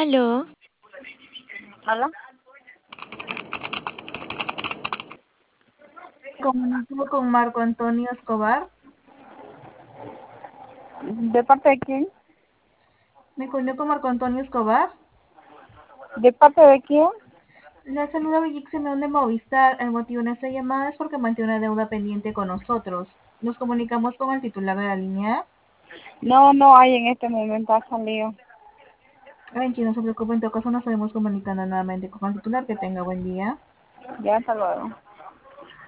Aló, ¿Hola? Comunico con Marco Antonio Escobar. ¿De parte de quién? Me comunico con Marco Antonio Escobar. ¿De parte de quién? La saluda Brigitte Simeón de Movistar. El motivo de esta llamada es porque mantiene una deuda pendiente con nosotros. Nos comunicamos con el titular de la línea. No hay en este momento, ha salido. Tranquilo, no se preocupe, en todo caso nos estaremos comunicando nuevamente con el titular. Que tenga buen día. Ya, hasta luego.